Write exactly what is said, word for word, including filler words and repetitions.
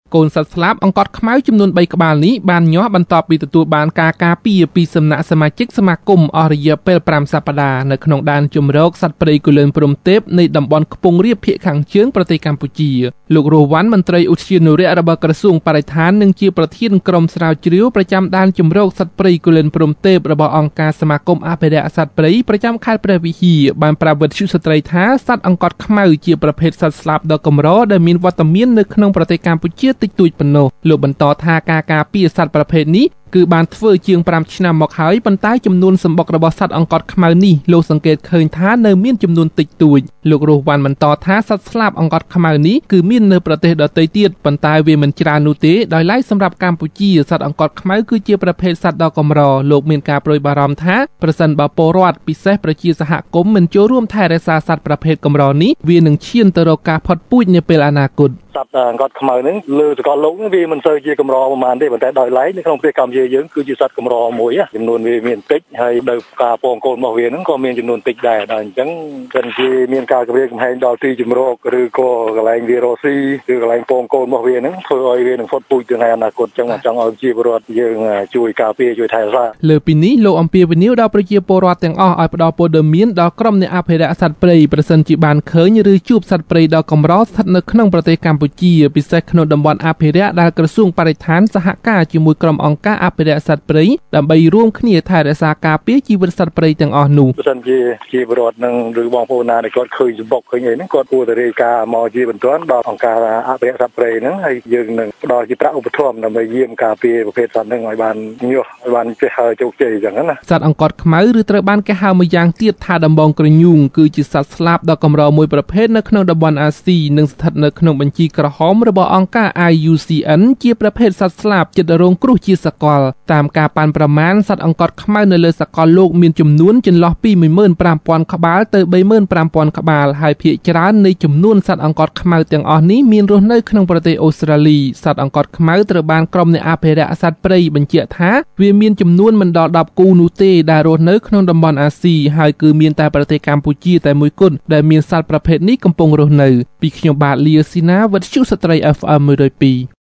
កូនសត្វស្លាបអង្កត់ខ្មៅចំនួន3ក្បាលនេះបានញាស់បន្ទាប់ពីទទួលបានការការពារពីសំណាក់សមាជិកសមាគមអស់រយៈពេល5សប្តាហ៍នៅក្នុងដែនជម្រកសត្វព្រៃគូលែនព្រំទេពនៃតំបន់ខ្ពង់រាបភាគខាងជើងប្រទេសកម្ពុជាលោករស់វ៉ាន់មន្ត្រីឧទ្យានុរក្សរបស់ក្រសួងបរិស្ថាននិងជាប្រធានក្រុមស្រាវជ្រាវប្រចាំដែនជម្រកសត្វព្រៃគូលែនព្រំទេពរបស់អង្គការសមាគមអភិរក្សសត្វព្រៃប្រចាំខេត្តព្រះវិហារបានប្រាប់វិទ្យុស្ត្រីថាសត្វអង្កត់ខ្មៅជាប្រភេទសត្វស្លាបដ៏កម្រដែលមានវត្តមាននៅក្នុងប្រទេសកម្ពុជាតិចតួចប៉ុណ្ណោះលោកបន្តថាការការពារសត្វប្រភេទនេះគឺបានធ្វើជាង5ឆ្នាំមកហើយប៉ុន្តែចំនួនសម្បុករបស់សត្វអង្កត់ខ្មៅនេះលោកសង្កេតឃើញថានៅមានចំនួនតិចតួចលោករស់វ៉ាន់បន្តថាសត្វស្លាបអង្កត់ខ្មៅនេះគឺមាននៅប្រទេសដទៃទៀតប៉ុន្តែវាមិនច្រើននោះទេដោយឡែកសម្រាប់កម្ពុជាសត្វអង្កត់ខ្មៅគឺជាប្រភេទសត្វដ៏កម្រលោកមានការប្រួយបារម្ភថាប្រសិនបើពលរដ្ឋពិសេសប្រជាសហគមន៍មិនចូលរួមថែរក្សាសត្វប្រភេទកម្រនេះវានឹងឈានទៅរកការផុតពូជនាពេលអនាគតសត្វអង្កត់ខ្មៅហ្នឹងលើសកលលោកវាមិនសូវជាកម្រប្រហែលទេប៉ុន្តែដោយឡែកនៅក្នុងប្រទេសកម្ពុជាយើងគឺជាសត្វកម្រមួយចំនួនវាមានតិចហើយដោយការពងកូនរបស់វាហ្នឹងក៏មានចំនួនតិចដែរដល់អញ្ចឹងសិនជាមានការគម្រាមកំហែងដល់ទីជំរកឬក៏កន្លែងវារស់ស៊ីឬកន្លែងពងកូនរបស់វាហ្នឹងធ្វើឲ្យវានឹងផុតពូជទៅในអនាគតអញ្ចឹងចង់ឲ្យប្រជាពលរដ្ឋយើងជួយការពារជួយថែរក្សាលើពីនេះលោកអំពាវនាវដល់ប្រជាពលរដ្ឋទាំងអស់ឲ្យផ្ដល់ព័ត៌មានដល់ក្រុមអ្នកអភិរក្សសត្វព្រៃប្រសិនជាបានឃើញឬជួបសត្វព្រៃដ៏កម្រស្ថិតនៅក្នុងប្រទេសកម្ពុជាពិសេសក្នុងតំបន់អភិរក្សដែលក្រសួងបរិស្ថានសហការជាមួយក្រុមអង្គការអភិរក្សសត្វព្រៃដើម្បីរួមគ្នាថែរក្សាការពារជីវិតសត្វព្រៃទាំងអស់នោះបើសិនជាជាពលរដ្ឋនឹងឬបងប្អូនណាដែលគាត់ឃើញសម្បុកឃើញអីហ្នឹងគាត់គួរតែរាយការណ៍មកជាបន្ទាន់ដល់អង្គការអភិរក្សសត្វព្រៃហ្នឹងហើយយើងនឹងផ្ដល់ជាប្រាក់ឧបត្ថម្ភដើម្បីយាមការពារប្រភេទសត្វហ្នឹងឲ្យបានញាស់ឲ្យបានចេះហើយជោគជ័យអញ្ចឹងណាសត្វអង្កត់ខ្មៅឬត្រូវបានគេហៅមួយយ៉ាងទៀតថាដំបងក្រញូងគឺជាសត្វស្លាបដ៏កម្រមួយប្រភេទនៅក្នុងតំបន់អាស៊ីនិងស្ថិតនៅក្នុងបញ្ជីក្រហមរបស់អង្គការ I U C N ជាប្រភេទសត្វស្លាបជិតរងគ្រោះជាសកលតាមការប៉ាន់ប្រមាណសត្វអង្កត់ខ្មៅនៅលើសកលលោកមានចំនួនចន្លោះពី មួយម៉ឺនប្រាំពាន់ ក្បាលទៅ បីម៉ឺនប្រាំពាន់ ក្បាលហើយភាគច្រើននៃចំនួនសត្វអង្កត់ខ្មៅទាំងអស់នេះមានរស់នៅក្នុងប្រទេសអូស្ត្រាលីសត្វអង្កត់ខ្មៅត្រូវបានក្រុមអ្នកអភិរក្សសត្វព្រៃបញ្ជាក់ថាវាមានចំនួនមិនដល់ដប់គូនោះទេដែលរស់នៅក្នុងតំបន់អាស៊ីហើយគឺមានតែប្រទេសកម្ពុជាតែមួយគត់ដែលមានសត្វប្រភេទនេះកំពុងរស់នៅពីខ្ញុំបាទលាស៊ីណាវិទ្យុស្ត្រី F M មួយរយពីរ